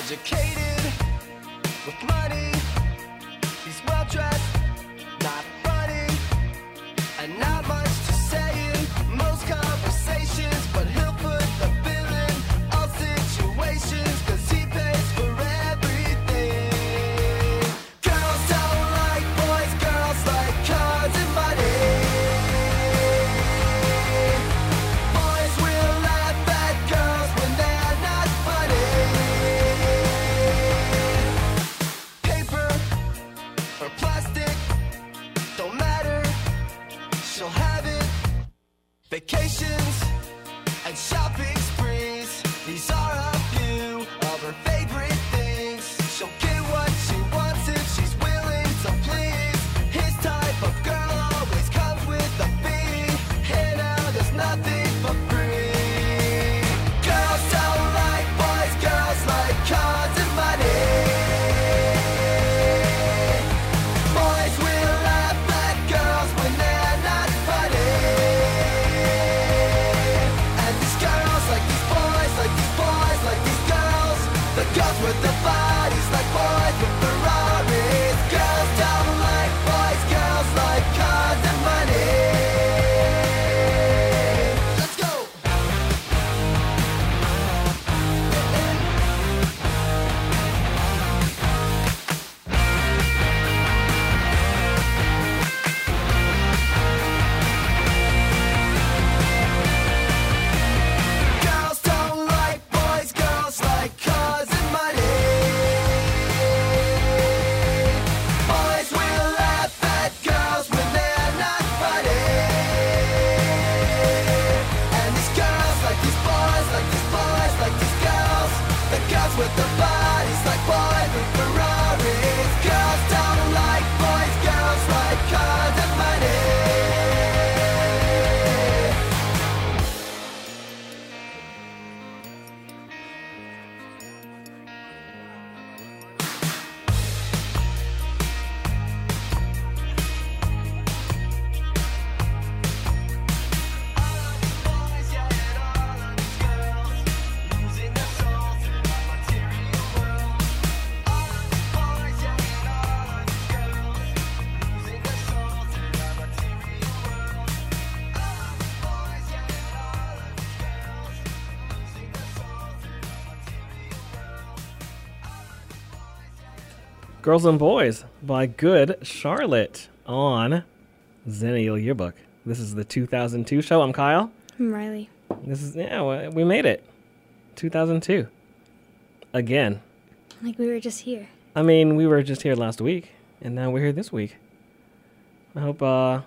Educated with money, he's well dressed, not funny, and not much to say in most conversations, but he'll put the bill in all situations, cause he pays for everything. Girls don't like boys, girls like cars and money. Boys will laugh at girls when they're not funny. Paper or plastic, don't matter, she'll have it. Vacations and shopping sprees, these are a few of her favorite things. She'll get what she wants if she's willing to please. His type of girl always comes with a fee. Hey now, there's nothing for free. Girls don't like boys, girls like cars and money. Boys will laugh at girls when they're not funny. And these girls like these boys, like these boys, like these girls. The girls with the bodies like boys with Ferraris. Girls don't like boys, girls like cars and money. Let's go! Girls don't like boys, girls like cars and money. Boys will laugh at girls when they're not funny. And these girls like these boys, like these boys, like these girls. The girls with the bodies like boys with Ferraris. Girls don't like boys, girls like cars and money. Girls and Boys by Good Charlotte on Zennial Yearbook. This is the 2002 show. I'm Kyle. I'm Riley. This is, we made it. 2002. Again. Like we were just here. I mean, we were just here last week, and now we're here this week. I hope, no.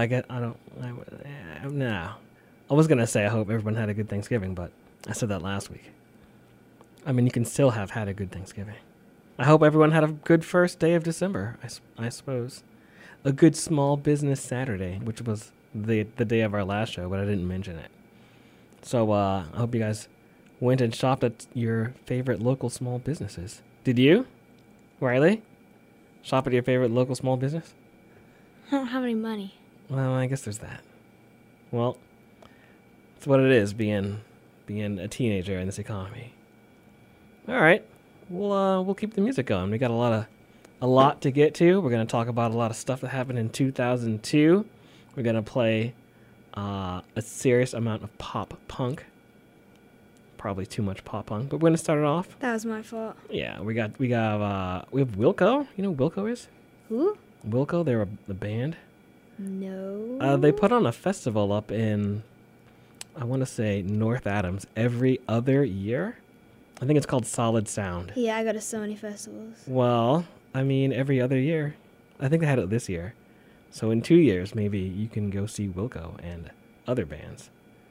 I was going to say I hope everyone had a good Thanksgiving, but I said that last week. I mean, you can still have had a good Thanksgiving. I hope everyone had a good first day of December, I suppose. A good small business Saturday, which was the day of our last show, but I didn't mention it. So I hope you guys went and shopped at your favorite local small businesses. Did you, Riley? Shop at your favorite local small business? I don't have any money. Well, I guess there's that. Well, it's what it is being a teenager in this economy. All right. We'll keep the music going. We got a lot to get to. We're going to talk about a lot of stuff that happened in 2002. We're going to play a serious amount of pop punk. Probably too much pop punk, but we're going to start it off. That was my fault. Yeah, we have Wilco. You know who Wilco is? Who? Wilco, they're a band. No. They put on a festival up in, I want to say, North Adams every other year. I think it's called Solid Sound. Yeah, I go to so many festivals. Well, I mean, every other year. I think they had it this year. So in 2 years, maybe you can go see Wilco and other bands.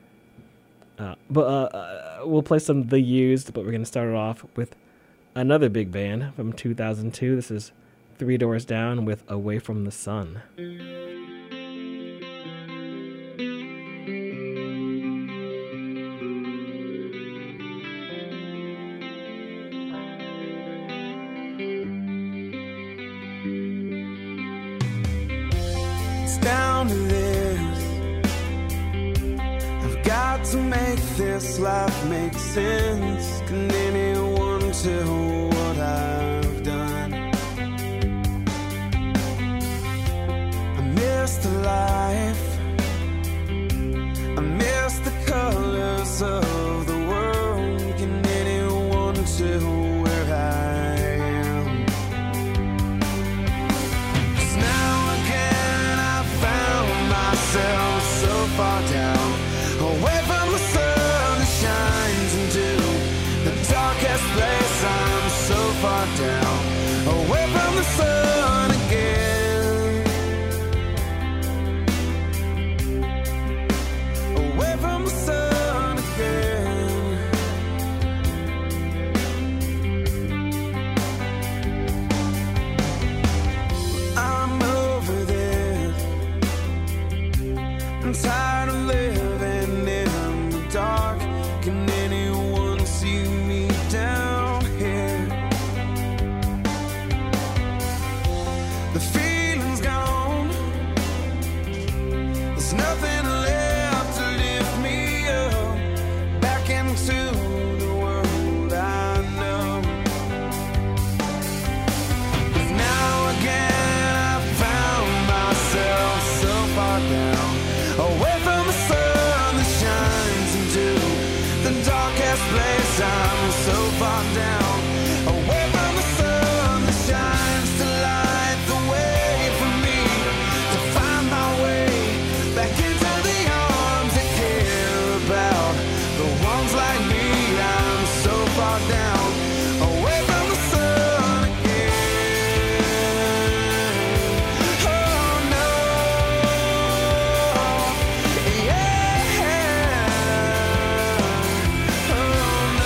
But we'll play some The Used, but we're going to start it off with another big band from 2002. This is Three Doors Down with Away from the Sun. Down to this, I've got to make this life make sense. Can anyone tell what I've done. I miss the life, I miss the colors of the world. Can anyone tell where I am? 'Cause now again I found myself so far down, away from the sun that shines into the darkest place. I'm so far down, away from the sun again, away from the sun again. I'm over this, I'm tired of living in the dark. Can anyone see me down here? The feeling's gone, there's nothing left to lift me up back into the world I know. 'Cause now again I found myself so far down, away from the sun that shines into the darkest place. I'm so far down, away from the sun that shines to light the way for me to find my way back into the arms that care about the ones like me. I'm so far down, away from the sun again. Oh no, yeah, oh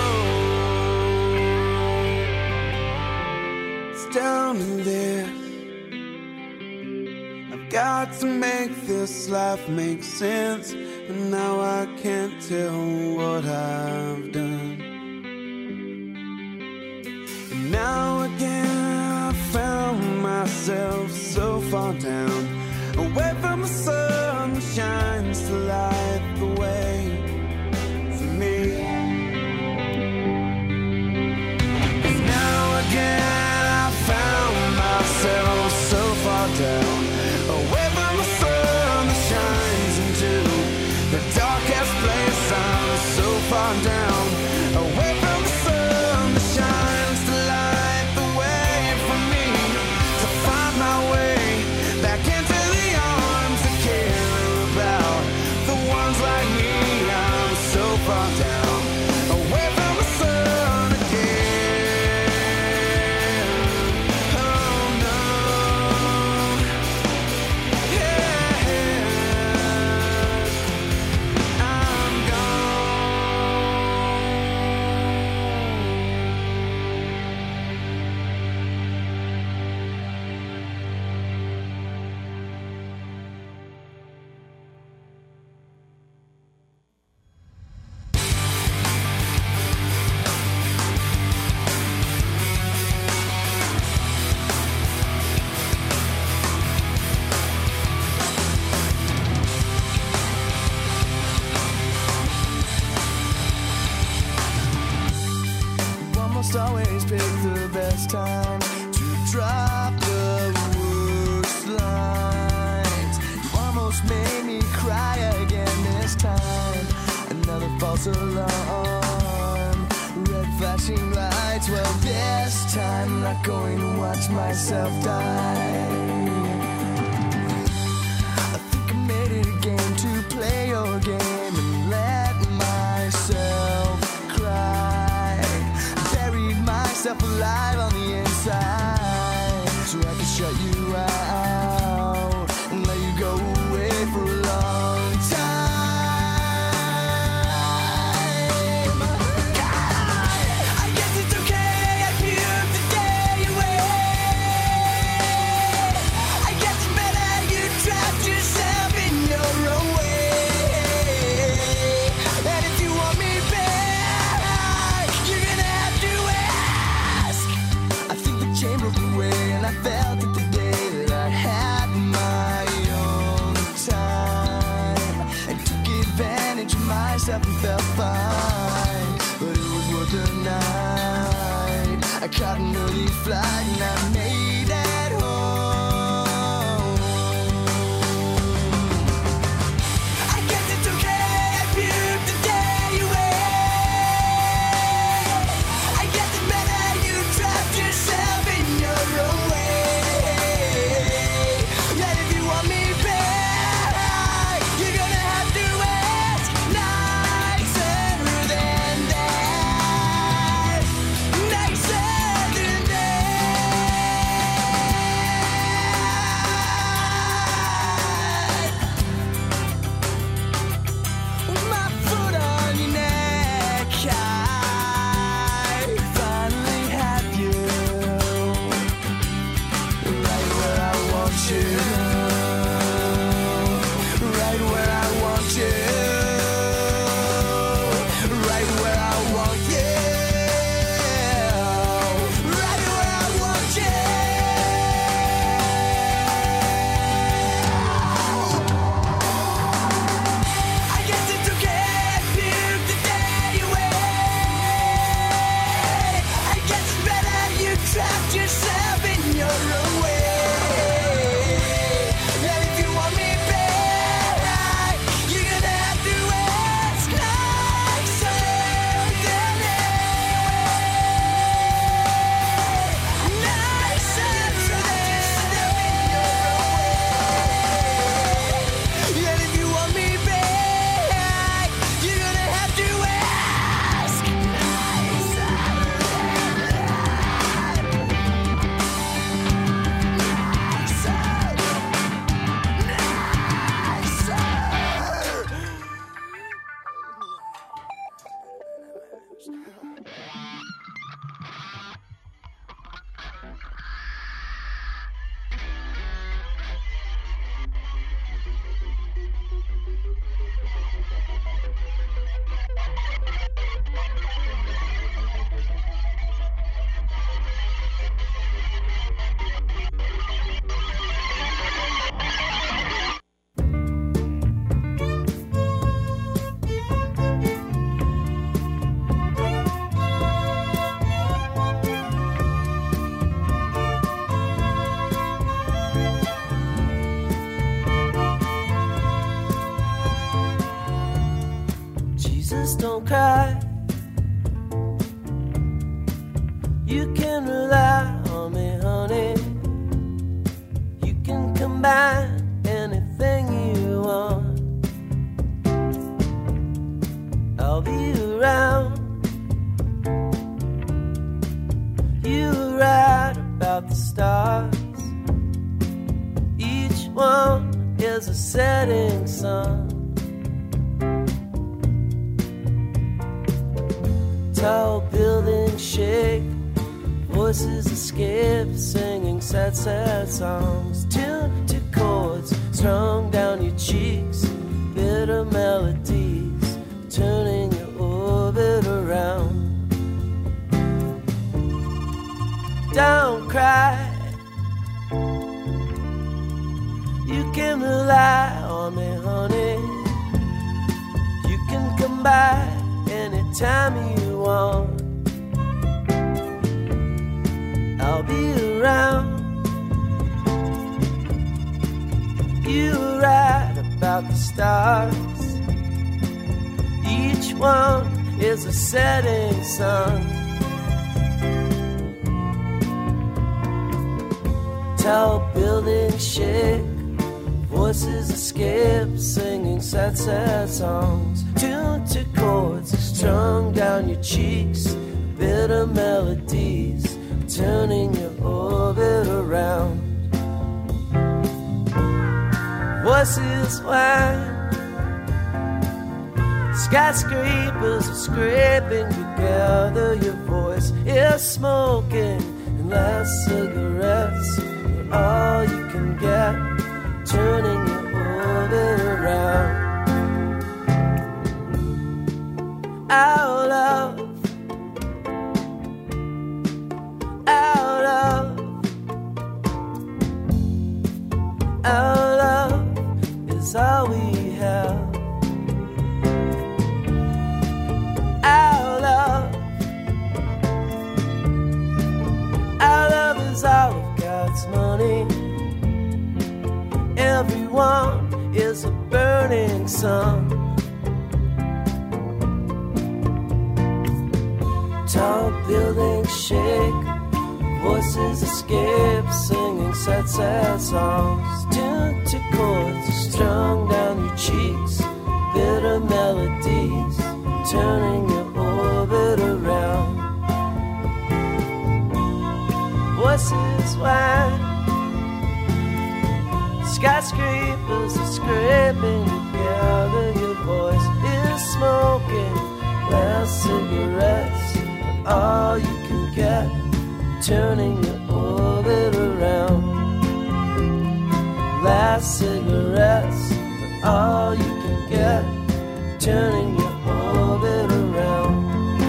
no. It's down to this, I've got to make this life make sense, and now I can't tell what I've done. And now again I found myself so far down, away from the sun that shines to light the way for me. 'Cause now again I found myself so far down, away from the sun that shines into the darkest place. I'm so far down, away from the sun that shines to light the way for me to find my way back into the arms that care about the ones like me. I'm so far down, away from the sun again. Oh no, yeah, I'm gone. You almost always pick the best time to drop the worst lines. You almost made me cry again this time. Another false alarm, red flashing lights. Well, this time I'm not going to watch myself die. I think I made it a game to play your game and let myself cry. Buried myself alive on the inside so I could shut you out and let you go away for a long time. God, I guess it's okay if you have to stay away. I guess it's better you trapped yourself in your own way. And if you want me back, you're gonna have to ask. I think the chain broke away and I felt it the day that I had my own time and took advantage of myself and felt fine, but it was worth the night. I caught an early flight and I made it home. I guess it's okay if you the day you wait. I guess it's better you trapped yourself in your own way. That if you want me back, you're gonna have to ask nicer than that. Nicer than that. With my foot on your neck, I finally have you right where I want you. Right where I want you. Right where I want you. Right where I want you. I guess it's okay if you the day you wait. I guess it's better you trapped yourself in your own way. That if you want me back, you're gonna have to ask nicer than that. Nicer than that. And if you want me back, you're gonna have to ask nicer Jesus, don't cry. You can rely on me, honey. You can combine anything you want. I'll be around. You were right about the stars. Each one is a setting sun. Tall buildings shake, voices escape, singing sad, sad songs. Tuned to chords strung down your cheeks, bitter melodies turning your orbit around. Don't cry. You can rely on me, honey. You can come by anytime you want. I'll be around. You were right about the stars. Each one is a setting sun. Tall buildings shake, voices escape, singing sad, sad songs. Tuned to chords strung down your cheeks, bitter melodies turning your orbit around. Voices whine, skyscrapers are scraping together. Your voice is smoking, and last cigarettes are all you can get, turning your orbit around. Our love, our love, our love is all we have. Our love burning sun. Tall buildings shake, voices escape, singing sad, sad songs. Tuned to chords strung down your cheeks, bitter melodies turning your orbit around. Voices wide, skyscrapers are scraping together. Your voice is smoking, last cigarettes are all you can get, turning your orbit around. Last cigarettes are all you can get, turning your orbit around.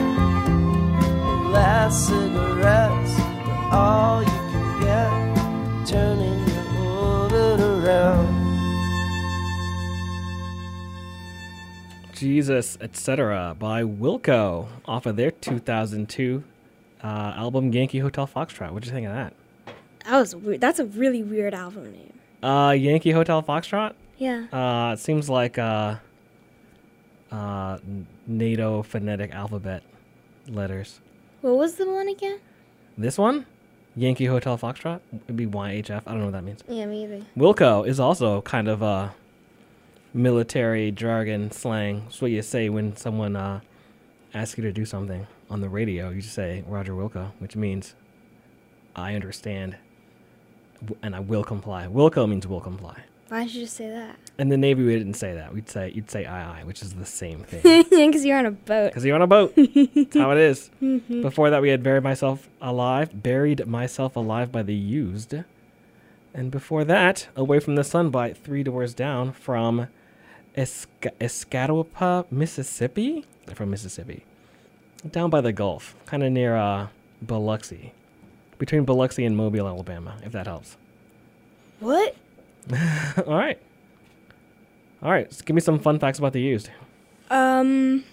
Last cigarettes are all you can get, turning your orbit around. Jesus, etc. by Wilco off of their 2002 album Yankee Hotel Foxtrot. What'd you think of that? That was weird. That's a really weird album name. Yankee Hotel Foxtrot? Yeah. It seems like NATO phonetic alphabet letters. What was the one again? This one? Yankee Hotel Foxtrot? It'd be YHF. I don't know what that means. Yeah, me either. Wilco is also kind of a military jargon slang. It's what you say when someone asks you to do something on the radio. You just say Roger Wilco, which means I understand and I will comply. Wilco means will comply. Why did you just say that? In the Navy, we didn't say that. You'd say aye, which is the same thing. Yeah, because you're on a boat. Because you're on a boat. That's how it is. Before that, we had Buried Myself Alive by The Used. And before that, Away from the Sun by Three Doors Down from Escatawpa, Mississippi? They're from Mississippi. Down by the Gulf, kind of near Biloxi. Between Biloxi and Mobile, Alabama, if that helps. What? All right. So give me some fun facts about The Used. Are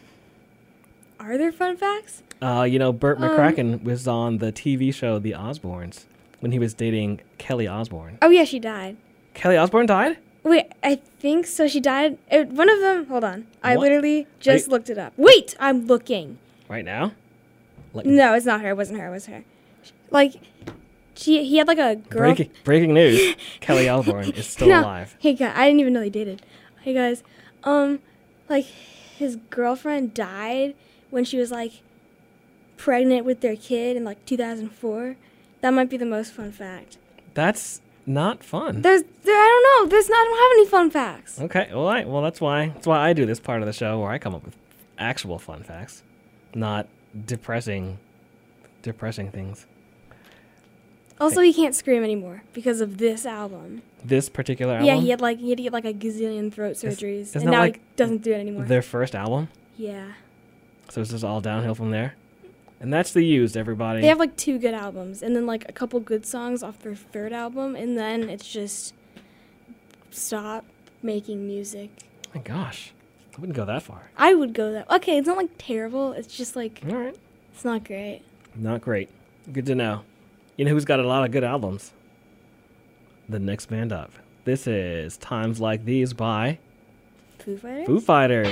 there fun facts? Burt McCracken was on the TV show The Osbournes when he was dating Kelly Osbourne. Oh, yeah, she died. Kelly Osbourne died? Wait, I think so. She died. One of them. Hold on. I What? literally just looked it up. Wait, I'm looking. Right now? No, it's not her. It wasn't her. It was her. Like, he had like a girl. Breaking news. Kelly Osbourne is still alive. Hey guys, I didn't even know they dated. Hey guys, like his girlfriend died when she was like pregnant with their kid in like 2004. That might be the most fun fact. That's not fun. I don't know. I don't have any fun facts. Okay, well, that's why I do this part of the show where I come up with actual fun facts, not depressing things. Also, he can't scream anymore because of this album. This particular album? Yeah, he had to get like a gazillion throat surgeries, isn't and that now like he doesn't do it anymore. Their first album? Yeah. So it's just all downhill from there? And that's The Used, everybody. They have like 2 good albums, and then like a couple good songs off their 3rd album, and then it's just stop making music. Oh my gosh. I wouldn't go that far. I would go that. Okay, it's not like terrible. It's just like All right. it's not great. Not great. Good to know. You know who's got a lot of good albums? The next band up. This is Times Like These by Foo Fighters? Foo Fighters.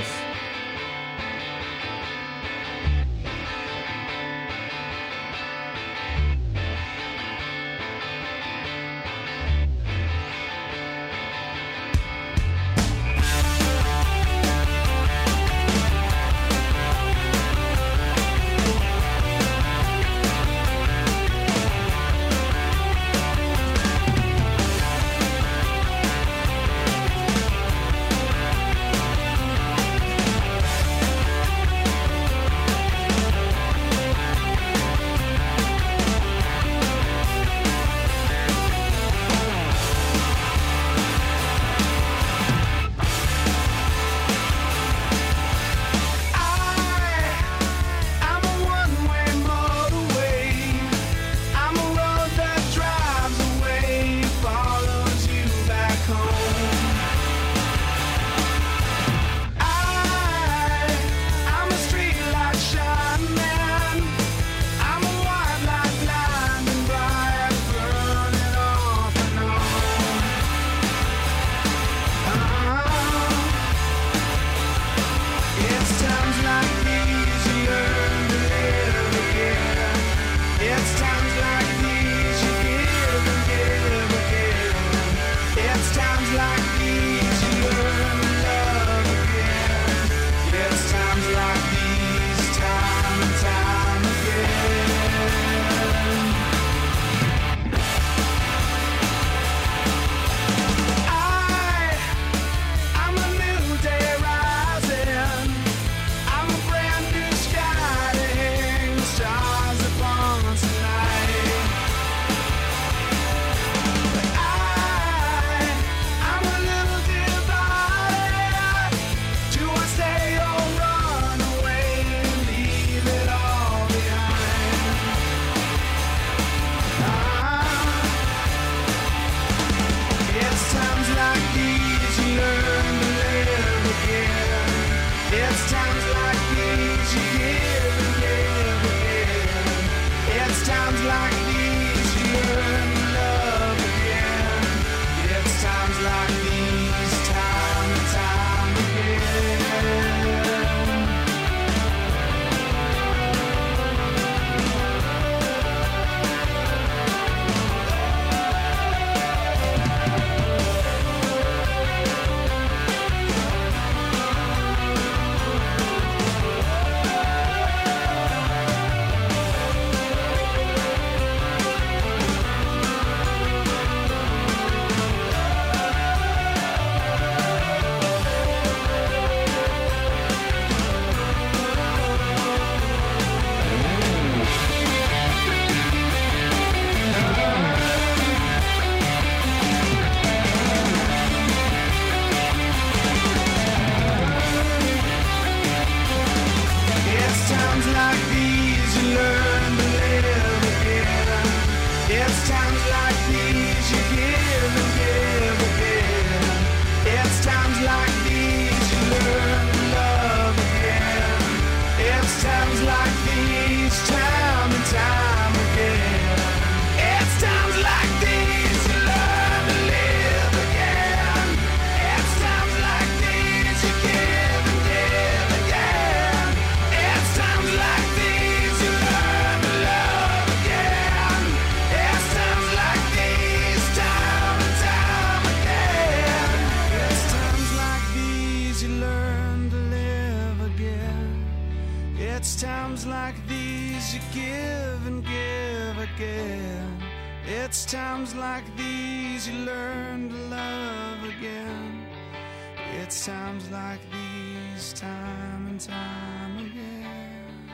It's times like these you give and give again. It's times like these you learn to love again. It's times like these, time and time again.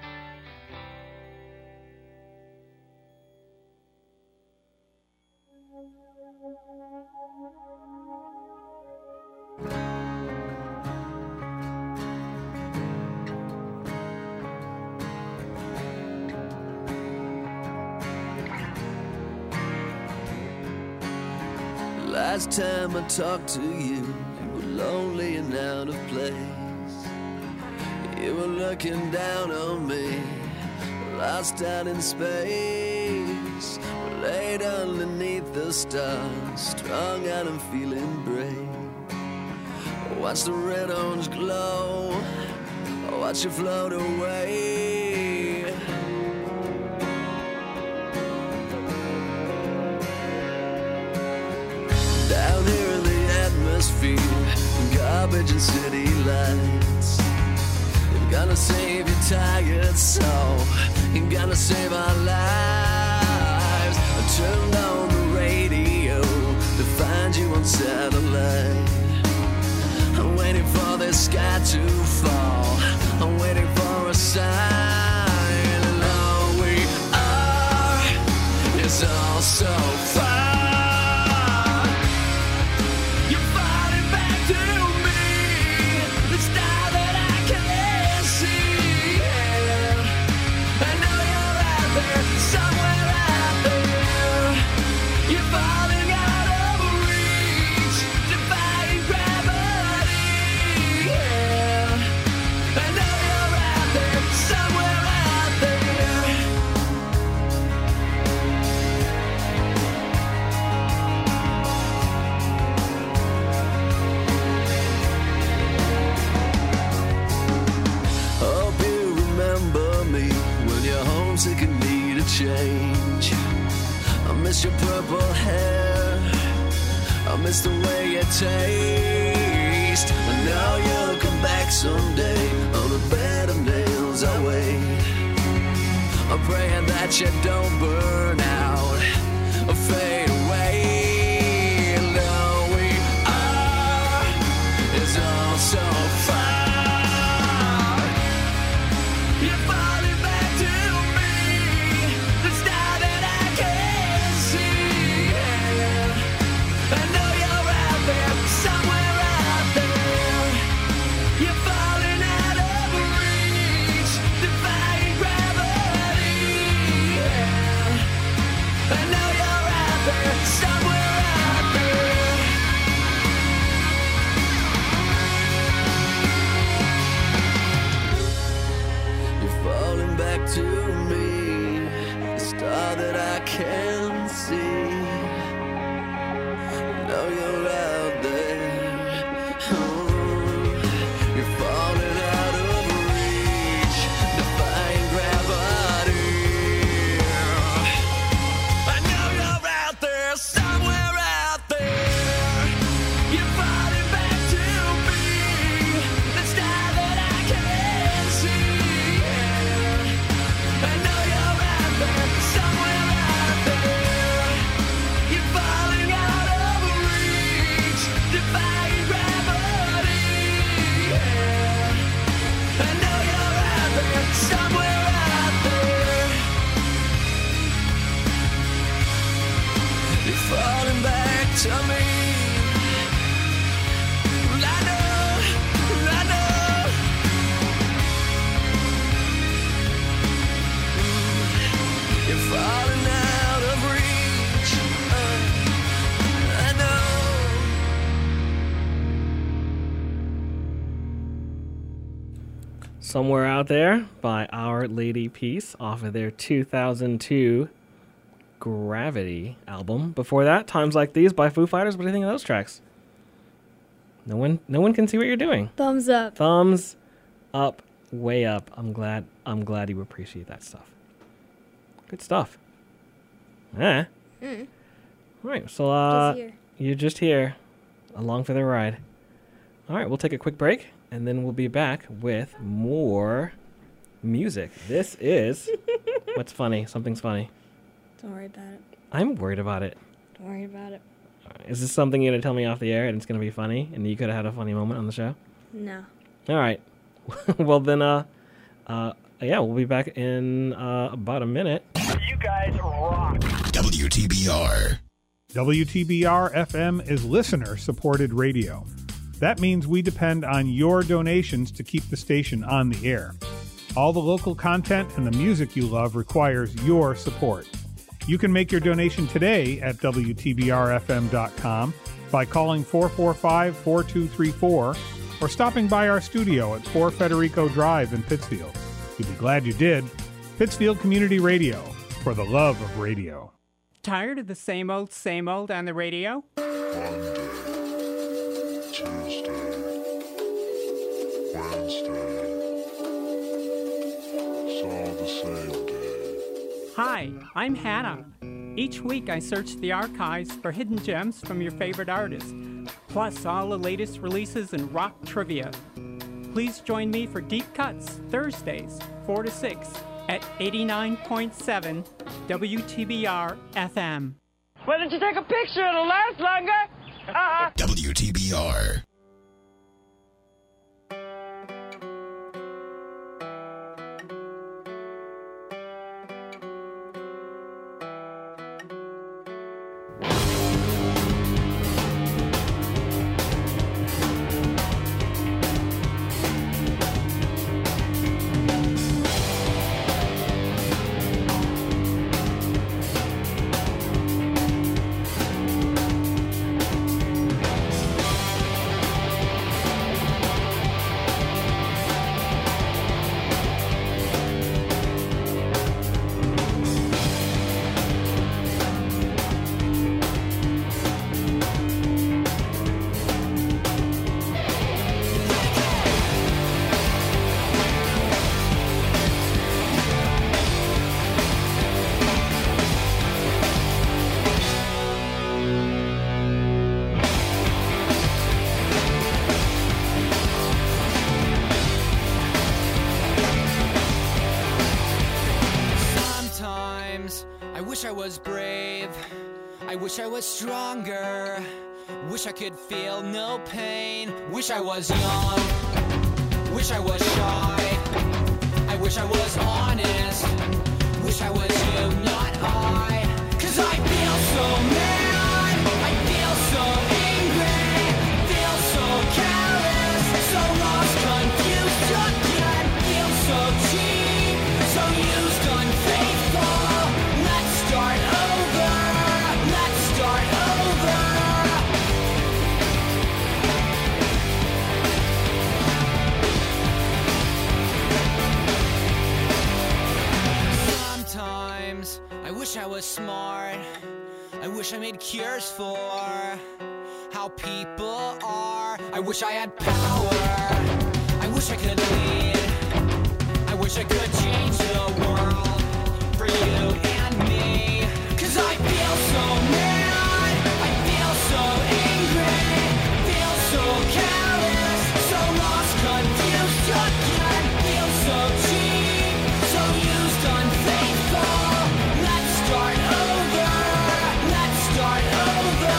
Last time I talked to you, you were lonely and out of place. You were looking down on me, lost out in space. Laid underneath the stars, strung out and feeling brave. Watch the red orange glow, watch you float away. Down here in the atmosphere, garbage and city lights. You're gonna save your tired soul, you're gonna save our lives. I turned on the radio to find you on satellite. I'm waiting for the sky to fall, I'm waiting for a sign. And all we are is all so far. Change. I miss your purple hair, I miss the way you taste. I know you'll come back someday on a bed of nails. I wait, I'm praying that you don't burn out or fade away. And all we are is all so far. You're falling back to to me, the star that I can see. I know you're out there. Oh, you're falling out of reach, defying gravity. I know you're out there, somewhere out there. You're falling back to me, the star that I can see. I know you're out there, somewhere out there. You're falling out of reach, defying gravity. I know you're out there, somewhere out there. You're falling back to me. I know, I know. You're falling out of reach. I know. Somewhere Out There by Our Lady Peace off of their 2002 Gravity album. Before that, Times Like These by Foo Fighters. What do you think of those tracks? No one can see what you're doing. Thumbs up. Thumbs up, way up. I'm glad you appreciate that stuff. Good stuff. Yeah. All right, so Just here. you're just here, along for the ride. All right, we'll take a quick break, and then we'll be back with more music. This is... What's funny? Something's funny. Don't worry about it. I'm worried about it. Don't worry about it. Is this something you're going to tell me off the air and it's going to be funny and you could have had a funny moment on the show? No. All right. Well, then, yeah, we'll be back in about a minute. You guys rock. WTBR. WTBR FM is listener-supported radio. That means we depend on your donations to keep the station on the air. All the local content and the music you love requires your support. You can make your donation today at WTBRFM.com by calling 445-4234 or stopping by our studio at 4 Federico Drive in Pittsfield. You'll be glad you did. Pittsfield Community Radio, for the love of radio. Tired of the same old on the radio? Monday, Tuesday, Wednesday, it's all the same day. Hi, I'm Hannah. Each week I search the archives for hidden gems from your favorite artists, plus all the latest releases in rock trivia. Please join me for Deep Cuts, Thursdays, 4 to 6, at 89.7 WTBR FM. Why don't you take a picture? It'll last longer. WTBR. Wish I was stronger, wish I could feel no pain. Wish I was young, wish I was shy. I wish I was honest, wish I was you, not I. 'Cause I feel so mad, I feel so angry, feel so careless, so lost, confused again. Feel so cheap, so used, unfaithful. Let's start over. Sometimes I wish I was smart. I wish I made cures for how people are. I wish I had power. I wish I could lead. I wish I could change the world for you and me. 'Cause I feel so mad, I feel so angry, feel so careless, so lost, confused again. Feel so cheap, so used, unfaithful. Let's start over, let's start over.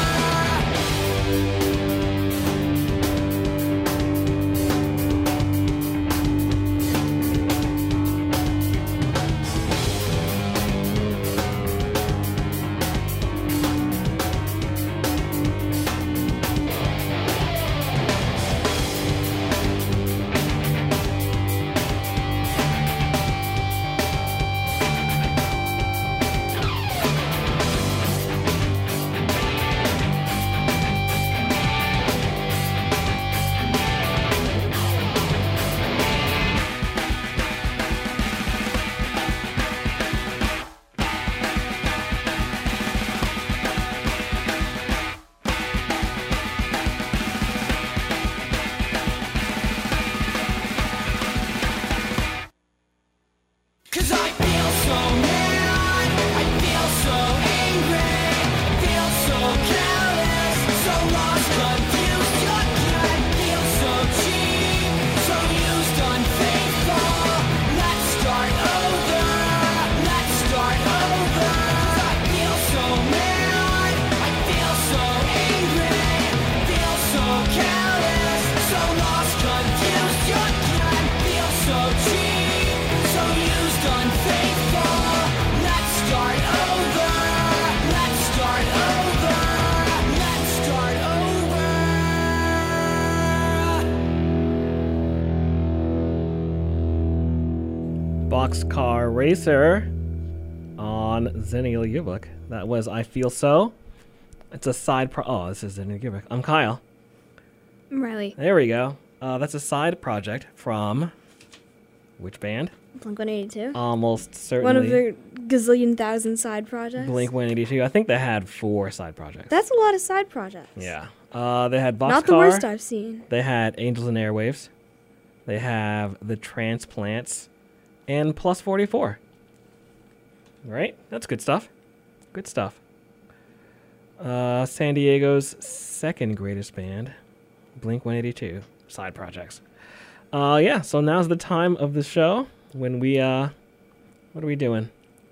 Boxcar Racer on Zennial Yearbook. That was I Feel So. It's a side oh, this is Zennial Yearbook. I'm Kyle. I'm Riley. There we go. That's a side project from which band? Blink-182. Almost certainly. One of their gazillion thousand side projects. Blink-182. I think they had 4 side projects. That's a lot of side projects. Yeah. They had Boxcar. Not the worst I've seen. They had Angels and Airwaves. They have The Transplants and Plus 44. Right? That's good stuff. Good stuff. San Diego's second greatest band, Blink-182, side projects. Yeah, so now's the time of the show when we, what are we doing?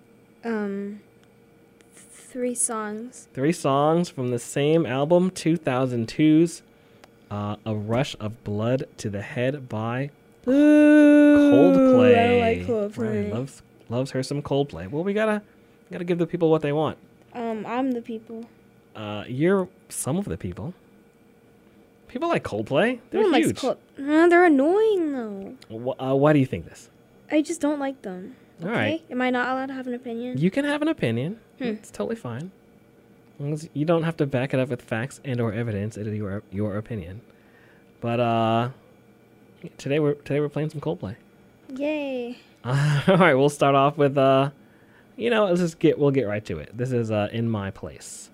3 songs. 3 songs from the same album, 2002's A Rush of Blood to the Head by Coldplay. I like Coldplay. Right, loves her some Coldplay. Well, we gotta give the people what they want. I'm the people. You're some of the people. People like Coldplay. They're No one huge. likes they're annoying though. Why do you think this? I just don't like them. All Okay? right. Am I not allowed to have an opinion? You can have an opinion. It's totally fine. As long as you don't have to back it up with facts and or evidence. It is your opinion. But today we're playing some Coldplay. Yay. All right, we'll start off with we'll get right to it. This is In My Place.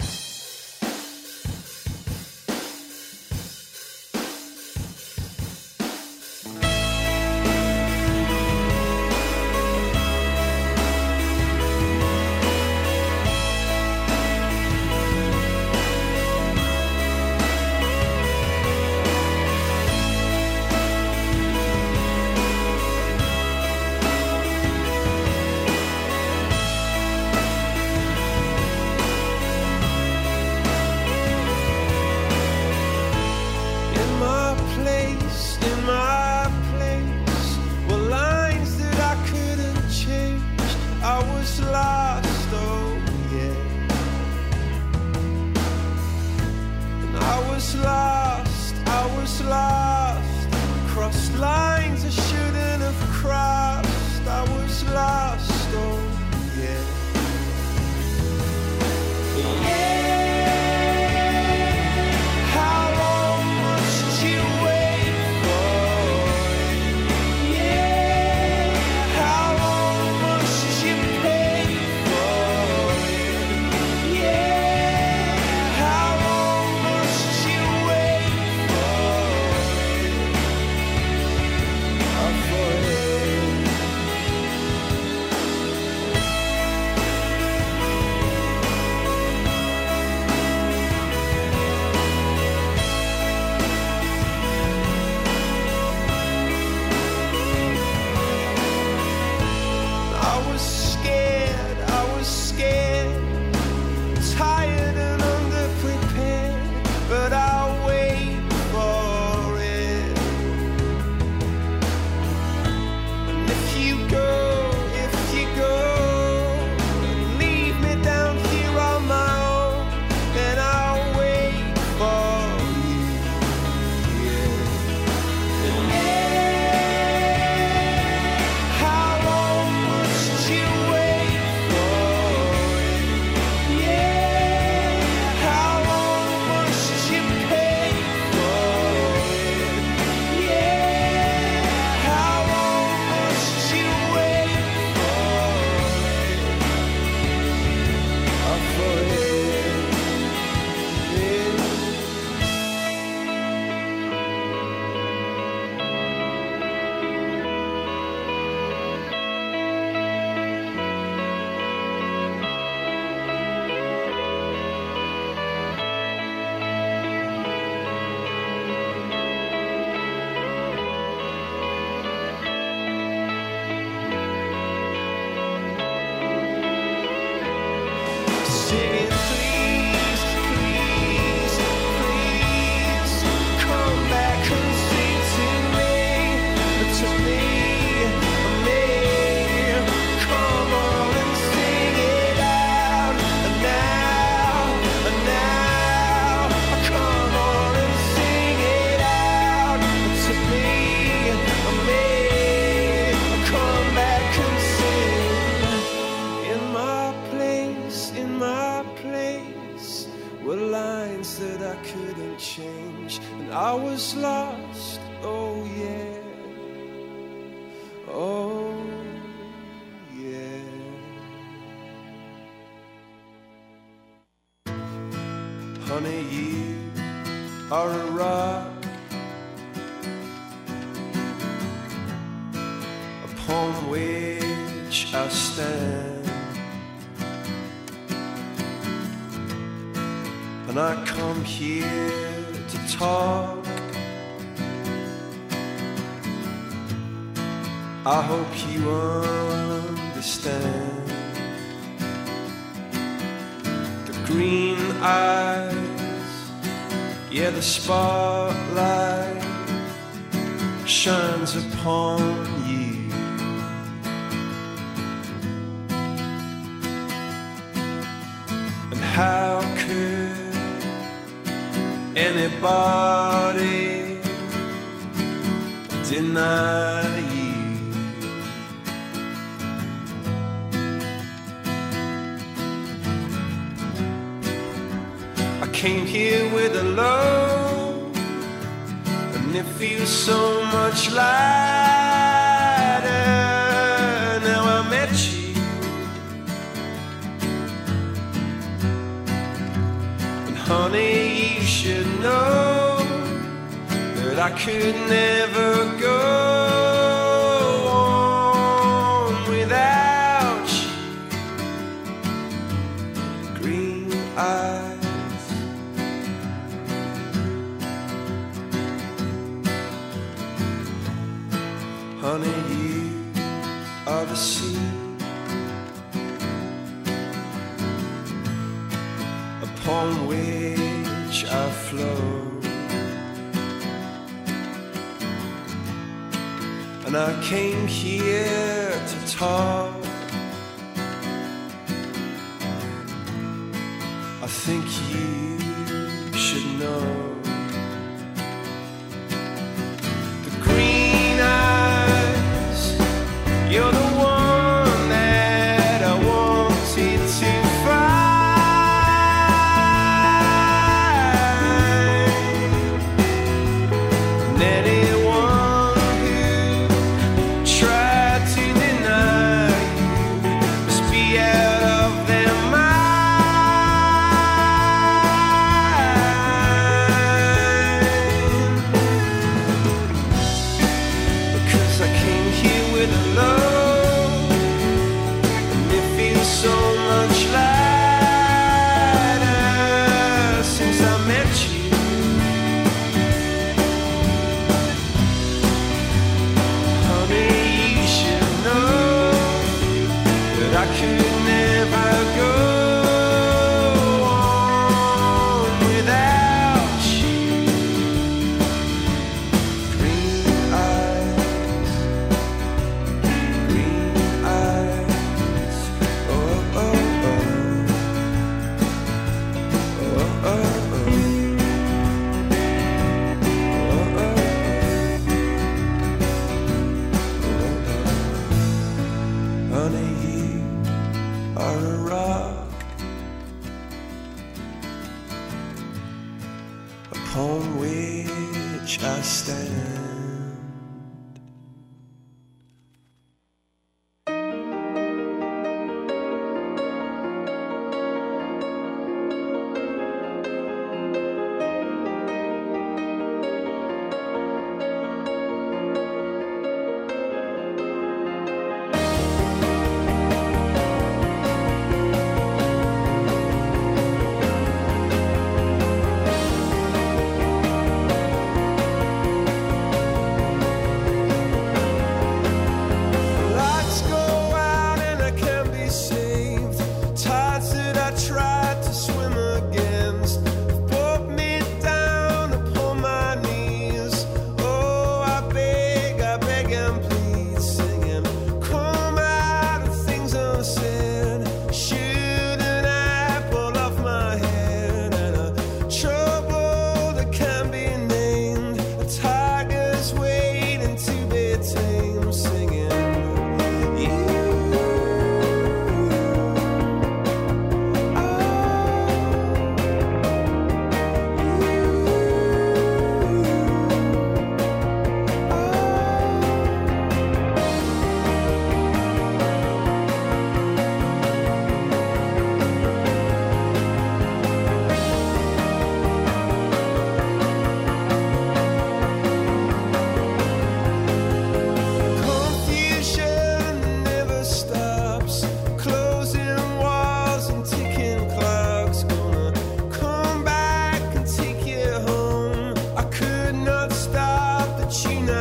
Honey, you are a rock upon which I stand, and I come here to talk. I hope you understand. The green eyes, yeah, the spotlight shines upon you. And how could anybody deny you? I came here with a load, and it feels so much lighter now I met you. And honey, you should know that I could never go on without you. Green eyes, honey, you are the sea upon which I flow, and I came here to talk. I think you should know. You're the one that I wanted to find, and anyone who tried to deny you must be out of their mind.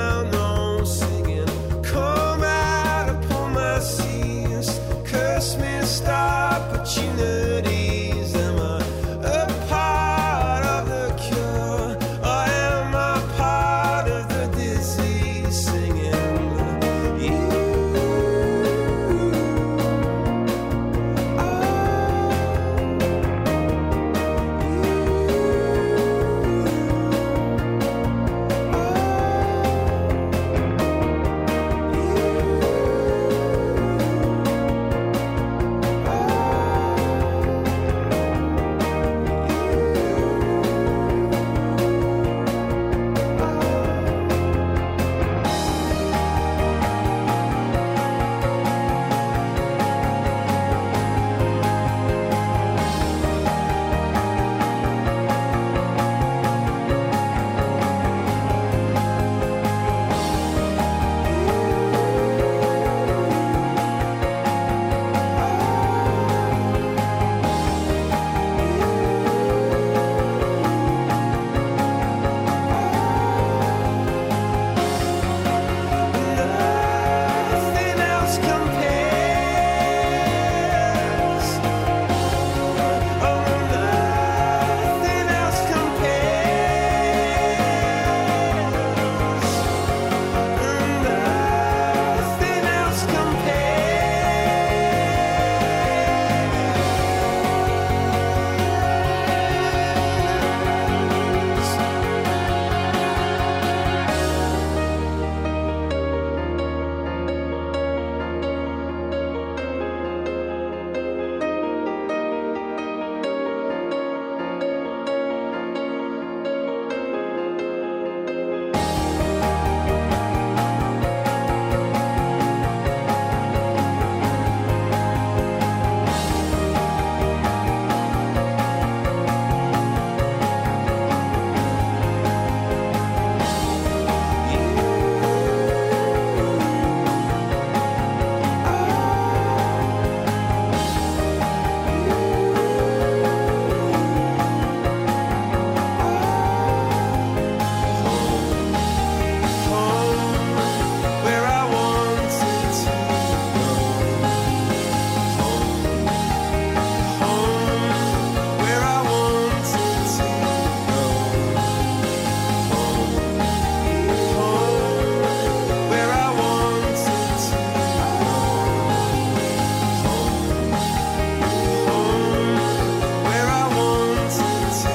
down low, singing, come out upon my seas, curse me, stop opportunities. Am I a part of the cure, or am I part of the disease? Singing, you. Nothing else compares. Oh, nothing else compares. Nothing else where I wanted to go. Home, where I wanted to go. Home, where I wanted to go. Home, where I wanted to go.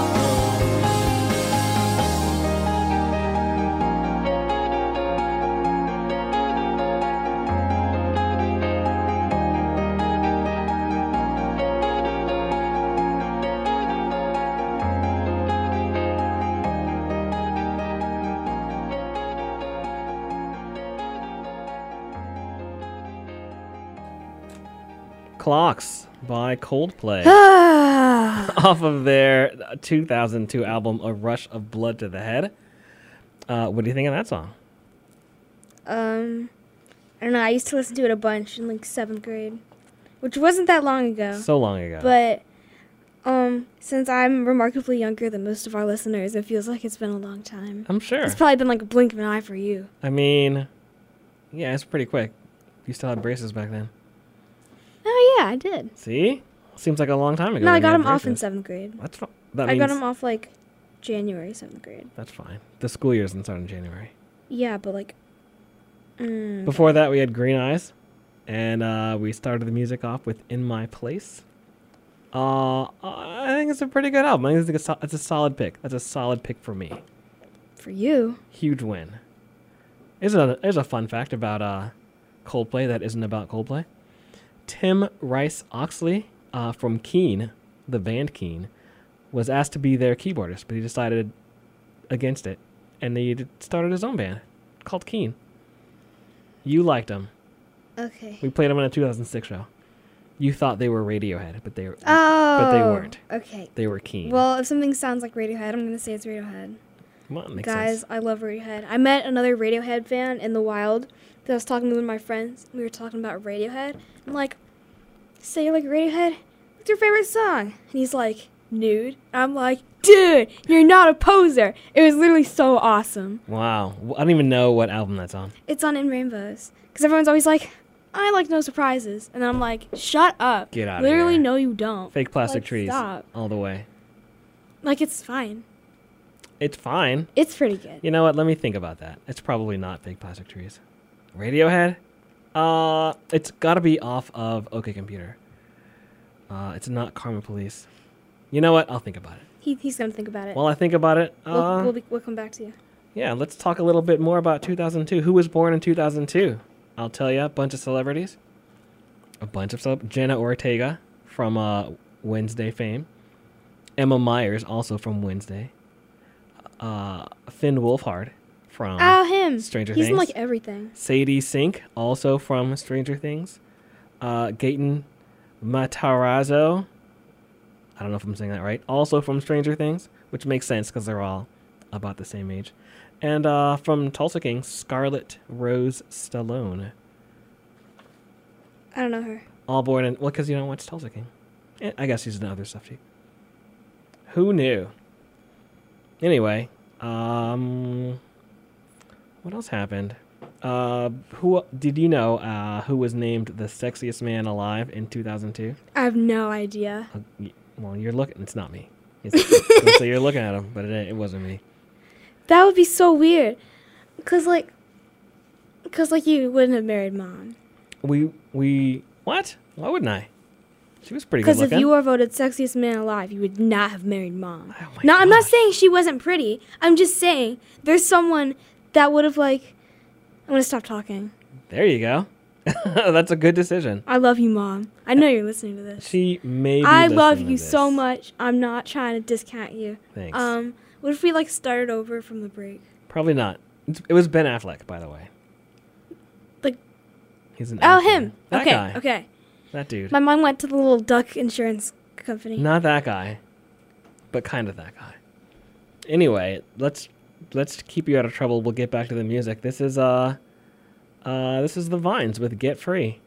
Clocks by Coldplay. Ah. Off of their 2002 album, A Rush of Blood to the Head. What do you think of that song? I don't know. I used to listen to it a bunch in like 7th grade, which wasn't that long ago. So long ago. But since I'm remarkably younger than most of our listeners, it feels like it's been a long time. I'm sure. It's probably been like a blink of an eye for you. I mean, yeah, it's pretty quick. You still had braces back then. Oh yeah, I did. See? Seems like a long time ago. No, I when you got had them off in braces. 7th grade. That's fine. That I got means them off like January 7th grade. that's fine. The school year doesn't start in January. Yeah, but like. Before that, we had Green Eyes, and we started the music off with In My Place. I think it's a pretty good album. I think it's a solid pick. That's a solid pick for me. For you. Huge win. There's a fun fact about Coldplay that isn't about Coldplay. Tim Rice Oxley from Keane, the band Keane, was asked to be their keyboardist, but he decided against it, and he started his own band called Keane. You liked them. Okay. We played them in a 2006 show. You thought they were Radiohead, but they were. Oh. But they weren't. Okay. They were Keane. Well, if something sounds like Radiohead, I'm gonna say it's Radiohead. Well, that makes Guys, sense. I love Radiohead. I met another Radiohead fan in the wild. I was talking to one of my friends. We were talking about Radiohead. I'm like, say you like Radiohead? What's your favorite song? And he's like, nude. I'm like, dude, you're not a poser. It was literally so awesome. Wow. I don't even know what album that's on. It's on In Rainbows. Because everyone's always like, I like No Surprises. And I'm like, shut up. Get out of Literally, here. no, you don't. Fake Plastic Like, Trees. Stop. All the way. Like, it's fine. It's fine. It's pretty good. You know what? Let me think about that. It's probably not Fake Plastic Trees. Radiohead? It's got to be off of OK Computer. It's not Karma Police. You know what? I'll think about it. He's going to think about it. While I think about it, We'll come back to you. yeah, let's talk a little bit more about 2002. Who was born in 2002? I'll tell you, a bunch of celebrities. Jenna Ortega from Wednesday fame. Emma Myers, also from Wednesday. Finn Wolfhard from Him. Stranger He's Things. in like everything. Sadie Sink, also from Stranger Things. Gaten Matarazzo, I don't know if I'm saying that right, also from Stranger Things, which makes sense because they're all about the same age. And from Tulsa King, Scarlett Rose Stallone. I don't know her. All born in, well, because you don't watch Tulsa King. I guess she's in other stuff too. Who knew? Anyway, what else happened? Who did you know who was named the sexiest man alive in 2002? I have no idea. Well, you're looking. It's not me. So you're looking at him, but it wasn't me. That would be so weird. Cause like you wouldn't have married Mom. We what? Why wouldn't I? She was pretty good Because looking. if you were voted sexiest man alive, you would not have married Mom. Oh my No, I'm not gosh. saying she wasn't pretty. I'm just saying there's someone that would have like. I'm gonna stop talking. There you go. That's a good decision. I love you, Mom. I know you're listening to this. She may be I love listening to you this. so much. I'm not trying to discount you. Thanks. What if we like started over from the break? Probably not. It was Ben Affleck, by the way. Like, He's an oh, actor. him. That Okay, guy. okay. That dude. My mom went to the little duck insurance company. Not that guy, but kind of that guy. Anyway, let's keep you out of trouble. We'll get back to the music. This is the Vines with Get Free.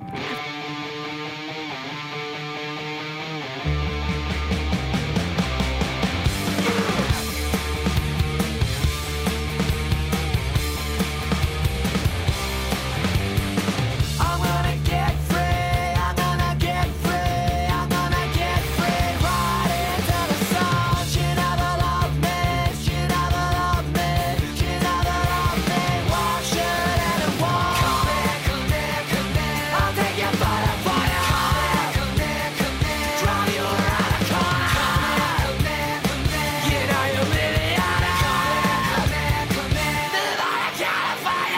I'm gonna get free, I'm gonna get free, I'm gonna get free right into the sun. She never loved me, she never loved me, she never loved me. Why should anyone come in? I'll take your fire, fire. Come in, drive you around a corner. You know you really oughta. Come in, the light of California.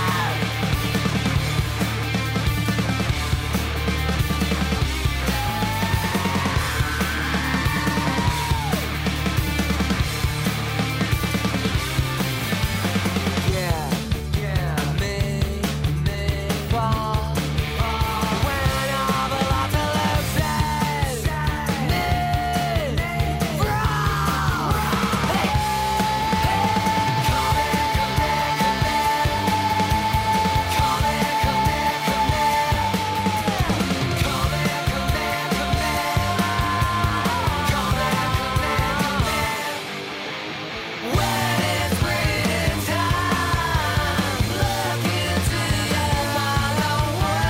Yeah, me, fall. When all the lights are losing, me, fall. When it's breathing time, look into your follow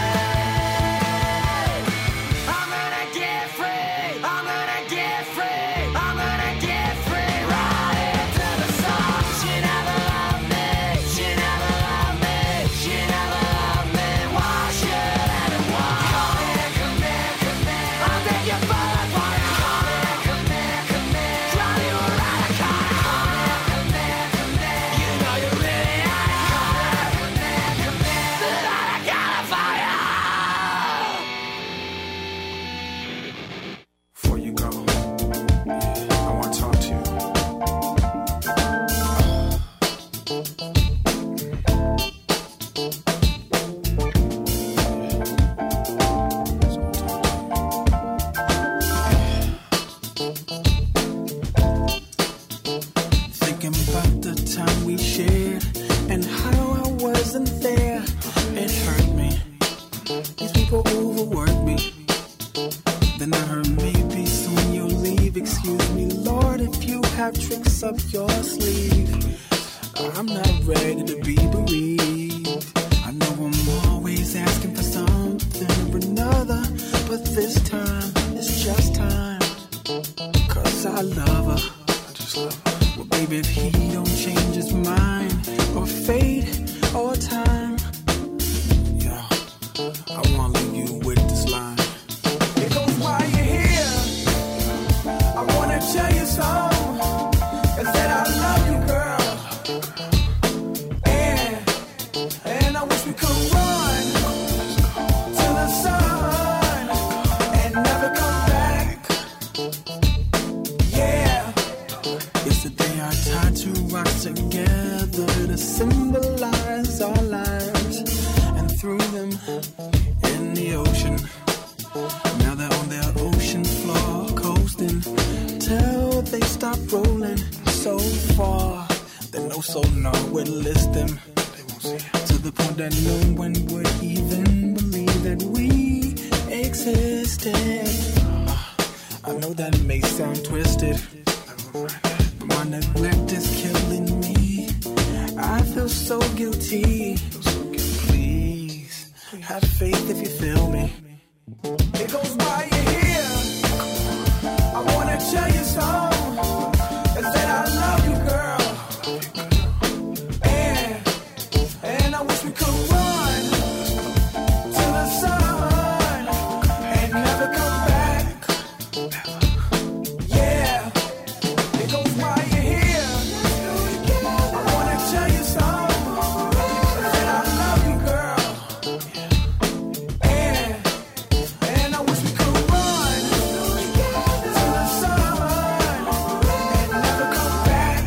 way. I'm gonna get free, I'm gonna get free, I'm gonna get free right into the sun. She never loved me, she never loved me, she never loved me. Why should anyone come in? I'll take your fire, fire. Come in, drive you around a corner. You know you really oughta. The light of California. Before you go, I want to talk to you. Thinking about the time we shared and how I wasn't there. It hurt me. These people overwork me. Then I heard maybe soon you'll leave. all time. Yeah, I wanna leave you with this line. It goes while you're here. I wanna tell you something. I said I love you, girl. And I wish we could run to the sun and never come back. Yeah. Yesterday our tattoo rocks together to symbolize our lives, and threw them in the ocean. Now they're on their ocean floor coasting till they stop rolling so far that no sonar would list them, to the point that no one would even believe that we existed. I know that may sound twisted, but my neglect is killing me. I feel so guilty. Please, have faith if you feel me. It goes by you here. I wanna tell you something. I said I love you, girl. And I wish we could run to the sun and never come back. Yeah, it goes while you're here. I wanna tell you something. I said I love you, girl. And I wish we could run to the sun and never come back.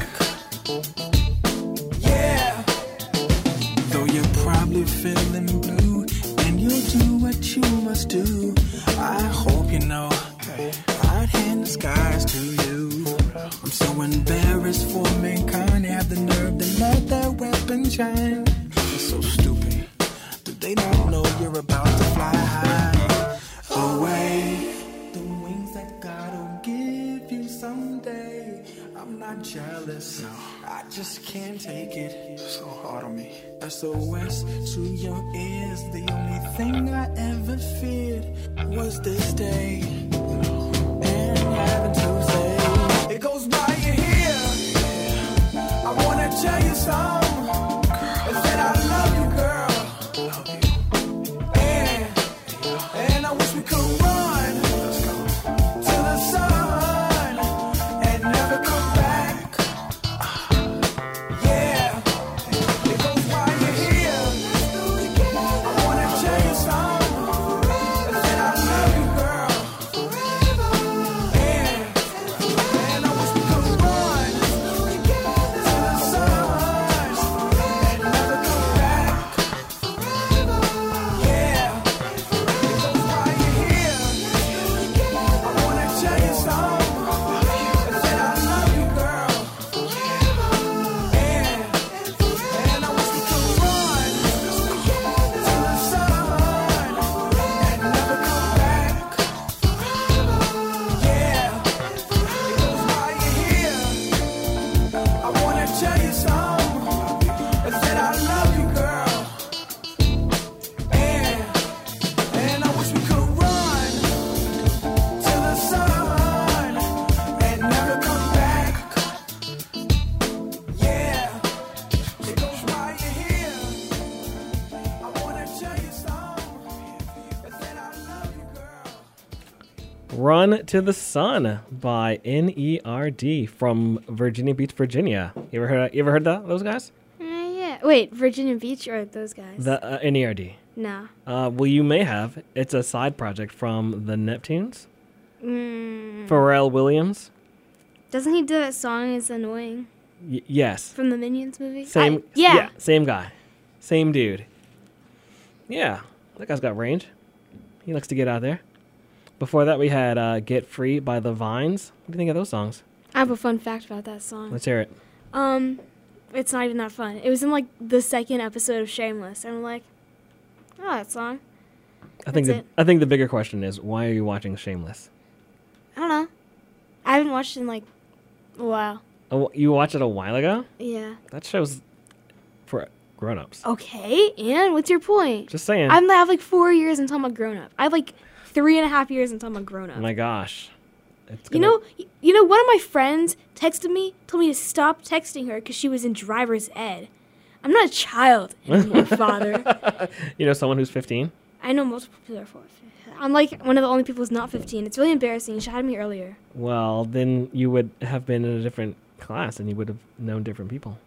Yeah. Though you're probably feeling blue and you'll do what you must do, I hope you know I'd hand the skies to you. I'm so embarrassed for mankind. They have the nerve to let their weapon shine. It's so stupid. Do they not know you're about to fly high away? The wings that God will give you someday. I'm not jealous. No. I just can't take it. So hard on me. SOS to your ears. The only thing I ever feared was this day. And having to say, it goes by you here. I wanna tell you something. I said I love you, girl. And I wish we could run to the sun and never come back. Yeah, it goes while you're here. I wanna tell you something. I said I love you, girl. And I wish we could run to the sun and never come back. Yeah, it goes while you're here. I wanna tell you something. I said I love you, girl. And I wish we could run to the sun and never come back. Yeah, it goes while you're here. I wanna tell you something. I said I love you, girl. And I wish we could run to the sun and never come back. Yeah, it goes while you're here. I wanna tell you something. I said I love you, girl. Run to the Sun by NERD from Virginia Beach, Virginia. You ever heard that, those guys? Yeah. Wait, Virginia Beach or those guys? The NERD. No. Well, you may have. It's a side project from the Neptunes. Mm. Pharrell Williams. Doesn't he do that song? It's annoying. Yes. From the Minions movie? Same. Yeah. Same guy. Same dude. Yeah. That guy's got range. He likes to get out there. Before that, we had Get Free by The Vines. What do you think of those songs? I have a fun fact about that song. Let's hear it. It's not even that fun. It was in like the second episode of Shameless, and I'm like, oh, that song. I think the bigger question is, why are you watching Shameless? I don't know. I haven't watched it in like a while. Oh, you watched it a while ago? Yeah. That show's for grown-ups. Okay, and what's your point? Just saying. I have like 4 years until I'm a grown-up. I have like 3.5 years until I'm a grown-up. Oh my gosh. You know, one of my friends texted me, told me to stop texting her because she was in driver's ed. I'm not a child anymore, Father. You know someone who's 15? I know multiple people are 14. I'm like one of the only people who's not 15. It's really embarrassing. You should have had me earlier. Well, then you would have been in a different class and you would have known different people.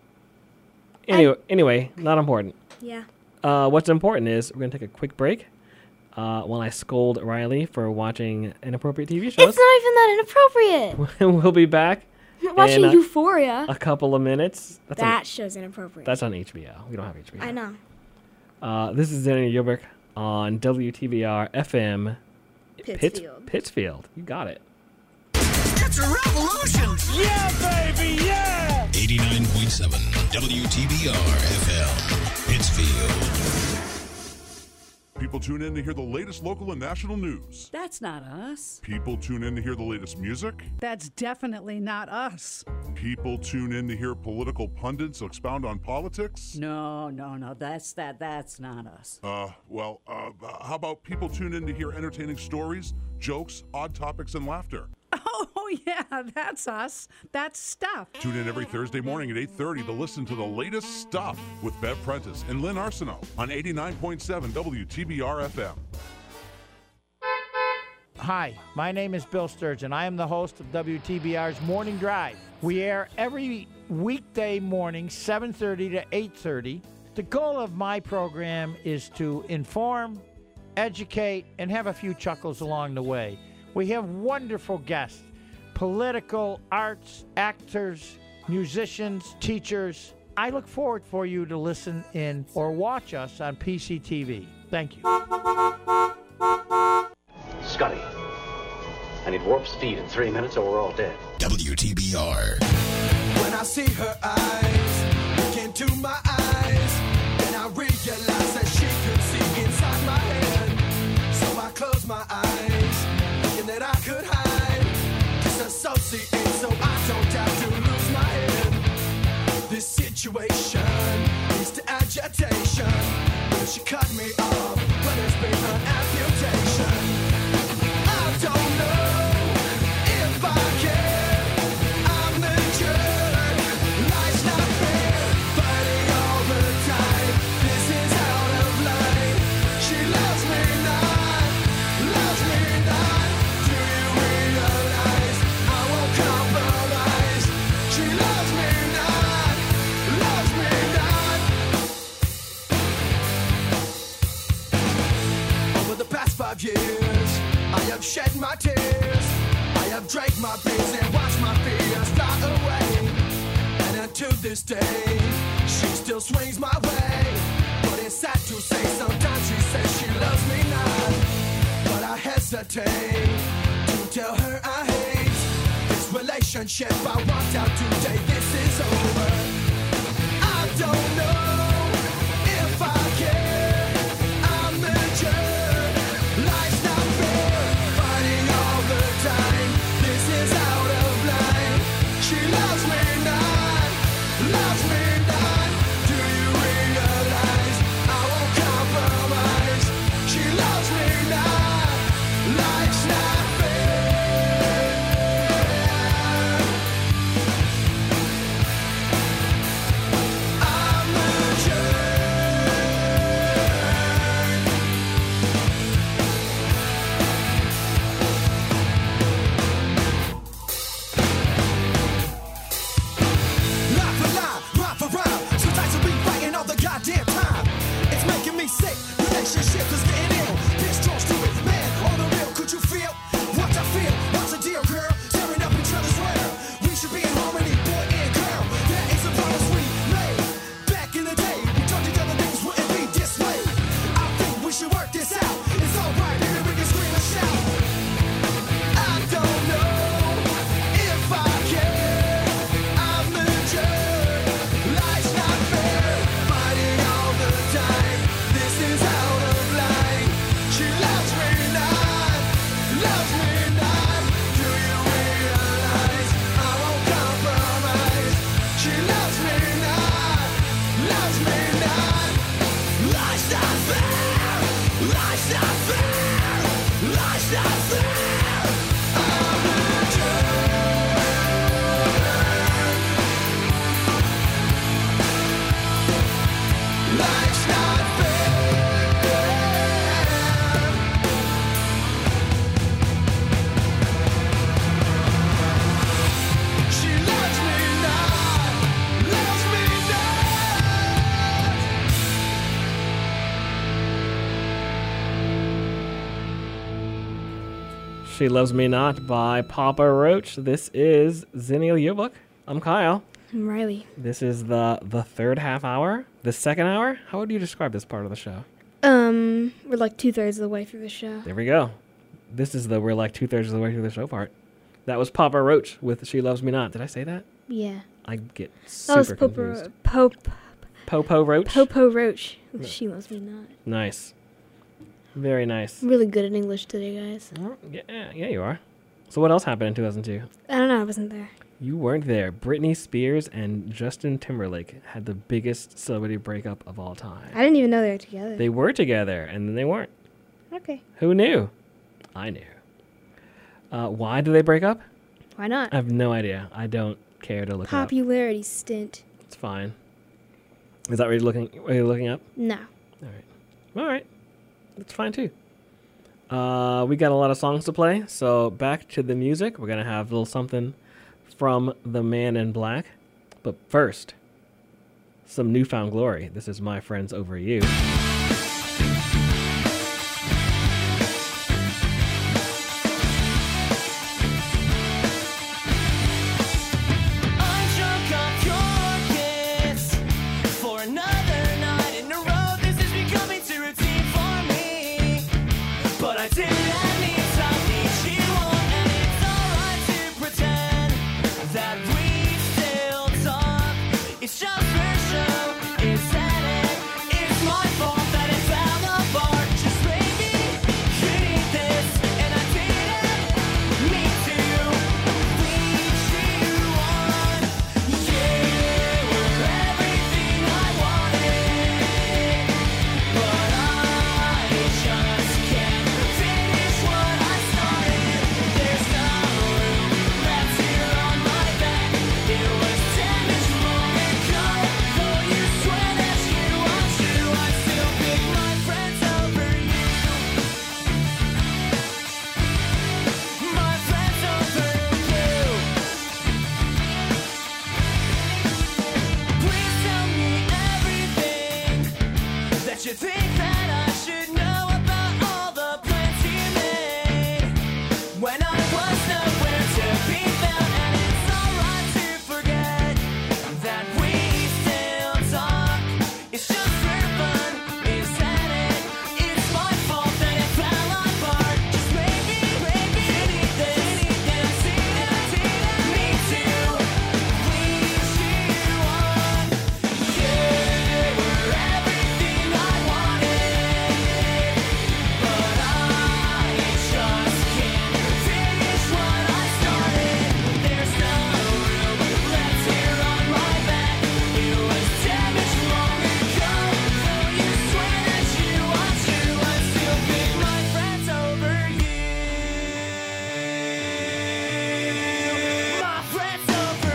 Anyway, not important. Yeah. What's important is we're going to take a quick break while I scold Riley for watching inappropriate TV shows. It's not even that inappropriate. We'll be back. Watching in Euphoria. A couple of minutes. That show's inappropriate. That's on HBO. We don't have HBO. I know. This is Danny Gilbert on WTBR FM. Pittsfield. You got it. It's a revolution! Yeah, baby, yeah! 89.7 WTBR FM, Pittsfield. People tune in to hear the latest local and national news. That's not us. People tune in to hear the latest music. That's definitely not us. People tune in to hear political pundits expound on politics. No, that's not us. How about people tune in to hear entertaining stories, jokes, odd topics, and laughter? Oh, yeah, that's us. That's Stuff. Tune in every Thursday morning at 8:30 to listen to the latest Stuff with Bev Prentice and Lynn Arsenault on 89.7 WTBR FM. Hi, my name is Bill Sturgeon. I am the host of WTBR's Morning Drive. We air every weekday morning, 7:30 to 8:30. The goal of my program is to inform, educate, and have a few chuckles along the way. We have wonderful guests, political, arts, actors, musicians, teachers. I look forward for you to listen in or watch us on PCTV. Thank you. Scotty, I need warp speed in 3 minutes or we're all dead. WTBR. When I see her eyes look into my eyes, then I realize that she could see inside my head. So I close my eyes, thinking that I could hide, disassociate so I don't have to lose my head. This situation leads to agitation. She cut me off, but there's been an amputation. I don't know if I can. I'm the jerk. Life's not fair. Fighting all the time. This is out of line. She loves me not. Loves me not. Do you realize I won't compromise? She loves me not. Loves me not. Over the past 5 years, I have shed my tears. I have drank my beers and watched my fears fly away. And until this day, she still swings my way. But it's sad to say, sometimes she says she loves me not. But I hesitate to tell her I hate this relationship. I walked out today, this is over. I don't know if I can. I'm the jerk. Life's not fair. Fighting all the time. This is out of line. She loves me not. Loves me not. Do you realize I won't compromise? She loves me not. Life's not fair. life's not fair. She loves me not, loves me She Loves Me Not by Papa Roach. This is Zennial Yearbook. I'm Kyle. I'm Riley. This is the third half hour. The second hour? How would you describe this part of the show? We're like 2/3 of the way through the show. There we go. This is we're like 2/3 of the way through the show part. That was Papa Roach with She Loves Me Not. Did I say that? Yeah. I get That was super confused. Popo Roach? Popo Roach. Yeah. She Loves Me Not. Nice. Very nice. I'm really good at English today, guys. Yeah, you are. So what else happened in 2002? I don't know. I wasn't there. You weren't there. Britney Spears and Justin Timberlake had the biggest celebrity breakup of all time. I didn't even know they were together. They were together, and then they weren't. Okay. Who knew? I knew. Why did they break up? Why not? I have no idea. I don't care to look it up. Popularity stint. It's fine. Is that what you're looking up? No. All right. That's fine too. We got a lot of songs to play, so back to the music. We're gonna have a little something from the Man in Black, but first, some Newfound Glory. This is My Friends Over You. I'm drunk off your kiss for another night in a row. This is becoming too routine for me, but I didn't need something you want, and it's alright to pretend that we still talk. It's just for show. Is that it? It's my fault that it fell apart. Just maybe you need this, and I didn't mean to lead you on. You were everything I wanted, but I just can't finish what I started. There's no room left here on my back. It was damaged long ago. Though you swear that you are true, I still pick my friends over you. My friends over you. Please tell me everything that you think that I should know about all the plans you made when I was nowhere to be found. And it's alright to forget that we still talk. It's just for fun. Is that it? It's my fault that it fell apart. Just maybe you need this, and I see that me too. Lead you on. You were everything I wanted, but I just can't finish what I started. There's no room left here on my back. It was damaged long ago. Though you swear that you are true, I still pick my friends over you. My friends over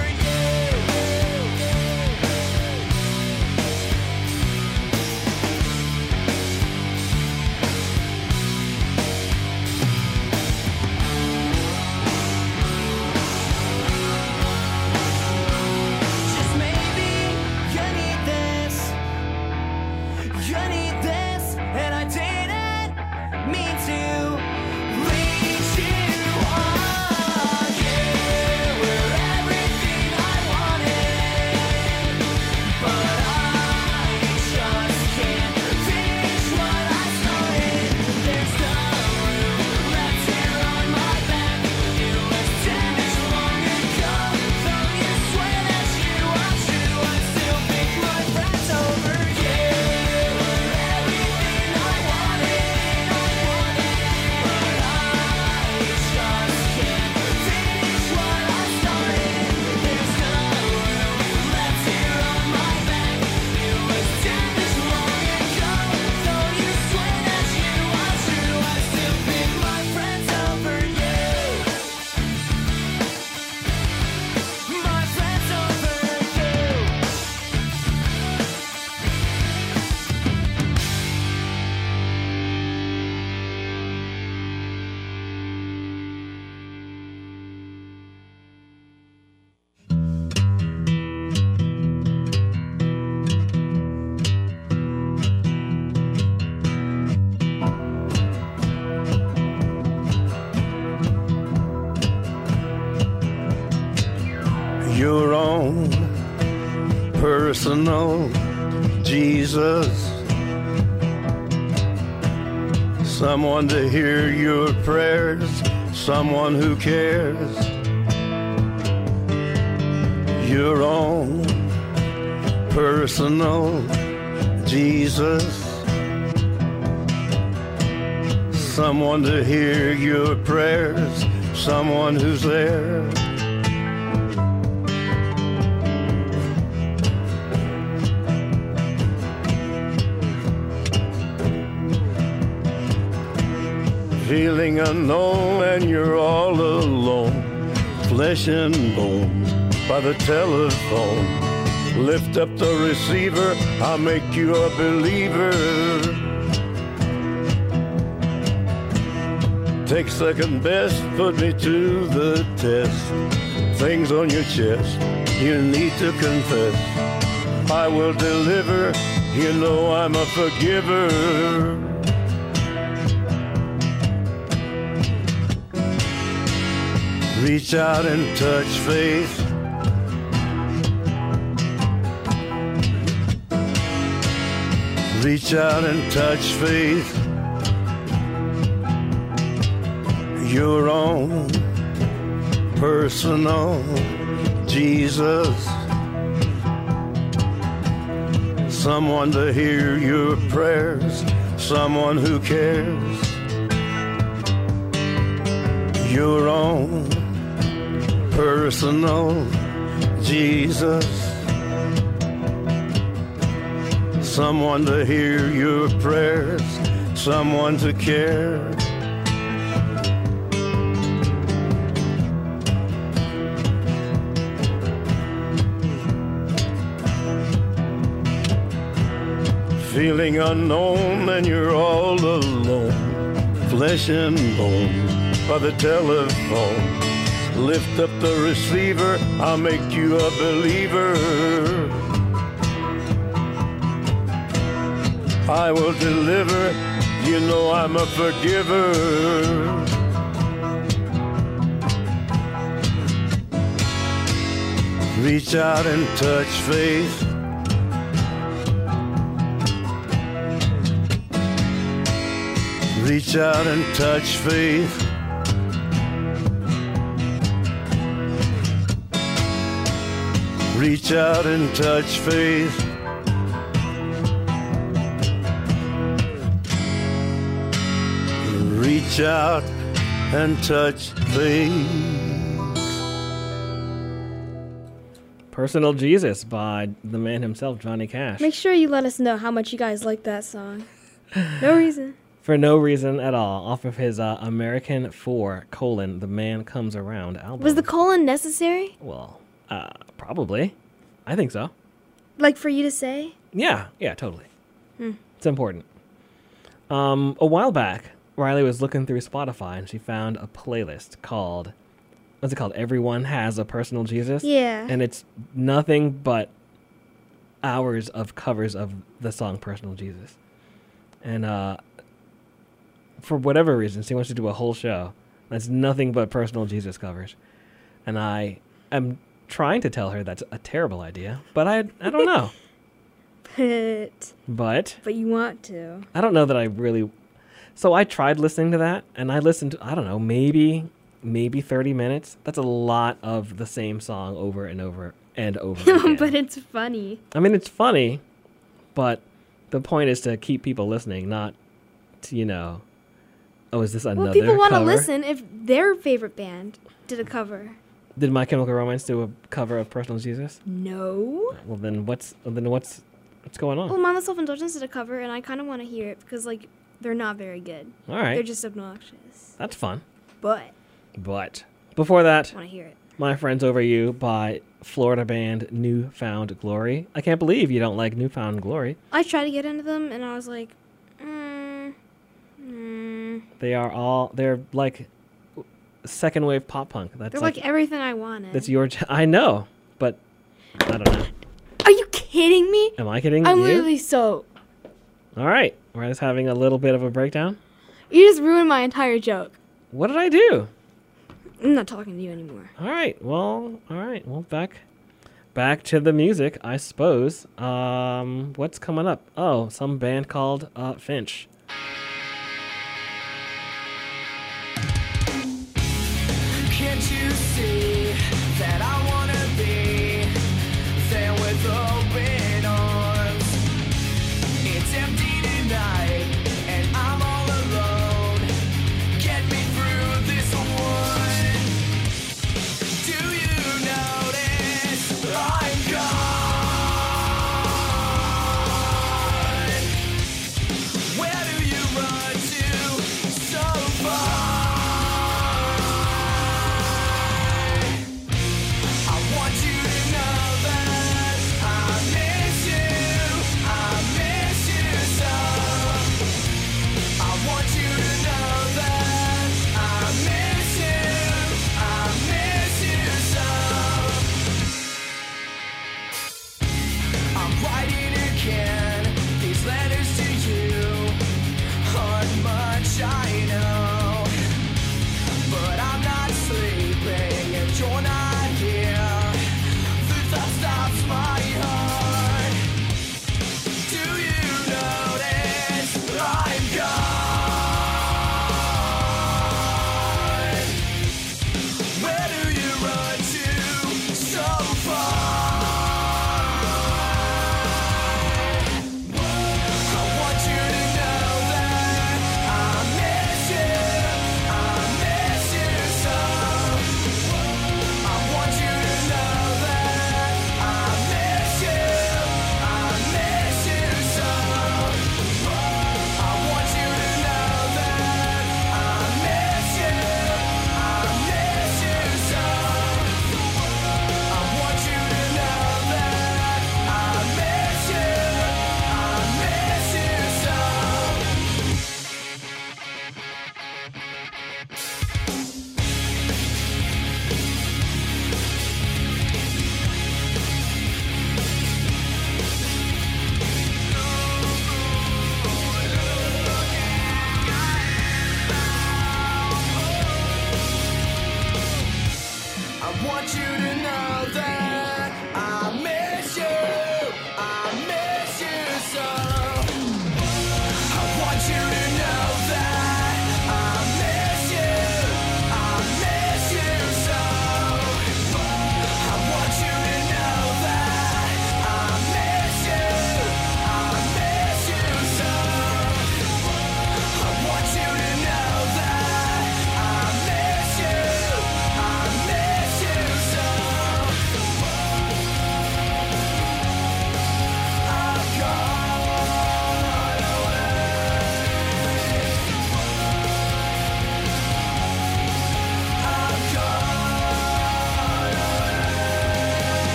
Just maybe you need this. You need this, and I didn't mean to lead you on. You were everything I wanted, but I just can't finish what I started. There's no room left here on my back. It was damaged long ago. Though you swear that you are true, I still pick my friends over you. personal Jesus. Someone to hear your prayers, someone who cares. Your own personal Jesus. Someone to hear your prayers, someone who's there. Feeling unknown and you're all alone, flesh and bone by the telephone. Lift up the receiver, I'll make you a believer. Take second best, put me to the test. Things on your chest, you need to confess. I will deliver, you know I'm a forgiver. Reach out and touch faith. Reach out and touch faith. Your own personal Jesus. Someone to hear your prayers, someone who cares. Your own personal Jesus. Someone to hear your prayers, someone to care. Feeling unknown and you're all alone, flesh and bone by the telephone. Lift up the receiver, I'll make you a believer. I will deliver, you know I'm a forgiver. Reach out and touch faith. Reach out and touch faith. Reach out and touch faith. Reach out and touch faith. Personal Jesus by the man himself, Johnny Cash. Make sure you let us know how much you guys like that song. No reason. For no reason at all, off of his American 4, The Man Comes Around album. Was the colon necessary? Well, probably. I think so. Like for you to say? Yeah, totally. It's important. A while back, Riley was looking through Spotify and she found a playlist called, what's it called? Everyone Has a Personal Jesus? Yeah. And it's nothing but hours of covers of the song Personal Jesus. And for whatever reason, she wants to do a whole show that's nothing but Personal Jesus covers. And I am trying to tell her that's a terrible idea, but I don't know. But you want to. I don't know that I really. So I tried listening to that, and I listened to, I don't know, maybe 30 minutes. That's a lot of the same song over and over and over again. But it's funny. I mean, it's funny, but the point is to keep people listening, not to, oh, is this another Well, people want to cover? listen if their favorite band did a cover. Did My Chemical Romance do a cover of Personal Jesus? No. Well, then what's going on? Well, Mama Self-Indulgence did a cover, and I kind of want to hear it because, they're not very good. All right. They're just obnoxious. That's fun. But before that, I want to hear it. My Friends Over You by Florida band New Found Glory. I can't believe you don't like New Found Glory. I tried to get into them, and I was like, They're like second wave pop punk. They're like everything I wanted. That's your. I know, but I don't know. Are you kidding me? Am I kidding I'm you? literally so. All right, we're just having a little bit of a breakdown. You just ruined my entire joke. What did I do? I'm not talking to you anymore. All right. Well, back back to the music, I suppose. What's coming up? Oh, some band called Finch. Can't you see that I wanna be there with open arms? It's empty tonight and I'm all alone. Get me through this one. Do you notice I'm gone? Where do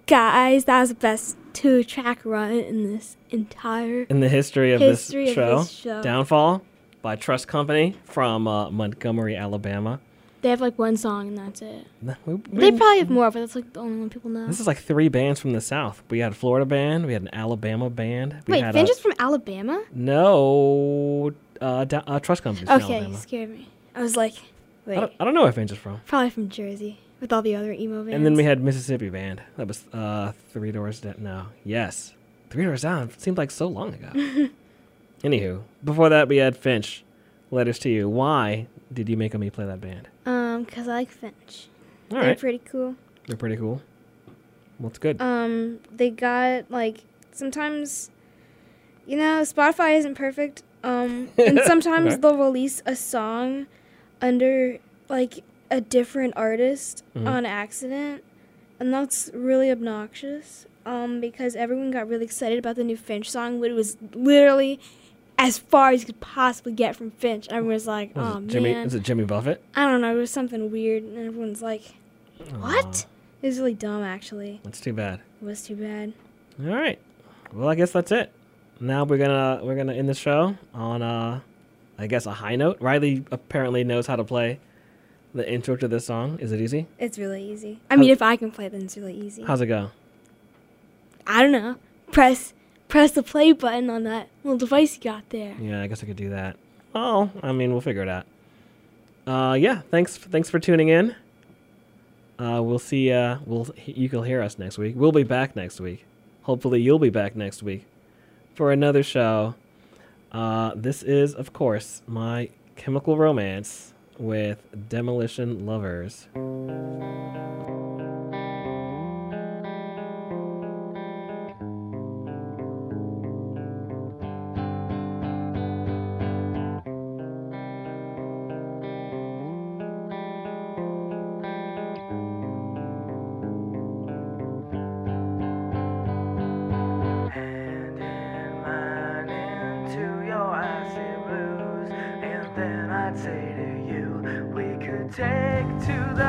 Guys, that was the best 2-track run in this entire In the history of this show, Downfall by Trust Company from Montgomery, Alabama. They have like one song and that's it. They probably have more, but that's like the only one people know. This is like 3 bands from the South. We had a Florida band. We had an Alabama band. Wait, Finch is from Alabama? No, Trust Company from Okay, Alabama. you scared me. I was like, wait. I don't know where Finch is from. Probably from Jersey with all the other emo bands. And then we had Mississippi band. That was 3 Doors Down. No, yes. 3 Doors Down. It seemed like so long ago. Anywho, before that we had Finch. Letters to You. Why did you make me play that band? Because I like Finch. All They're right. pretty cool. They're pretty cool. What's good? They got, like, sometimes, you know, Spotify isn't perfect. And sometimes Okay. they'll release a song under, like, a different artist on accident. And that's really obnoxious. Because everyone got really excited about the new Finch song, but it was literally as far as you could possibly get from Finch. Everyone was like, man. Is it Jimmy Buffett? I don't know. It was something weird. And everyone's like, what? It was really dumb, actually. That's too bad. It was too bad. All right. Well, I guess that's it. Now we're gonna end the show on I guess a high note. Riley apparently knows how to play the intro to this song. Is it easy? It's really easy. I mean, if I can play it, then it's really easy. How's it go? I don't know. Press the play button on that little device you got there. Yeah, I guess I could do that. Oh, I mean, we'll figure it out. Yeah, thanks for tuning in. We'll see. You can hear us next week. We'll be back next week. Hopefully, you'll be back next week for another show. This is, of course, My Chemical Romance with Demolition Lovers. Say to you, we could take to the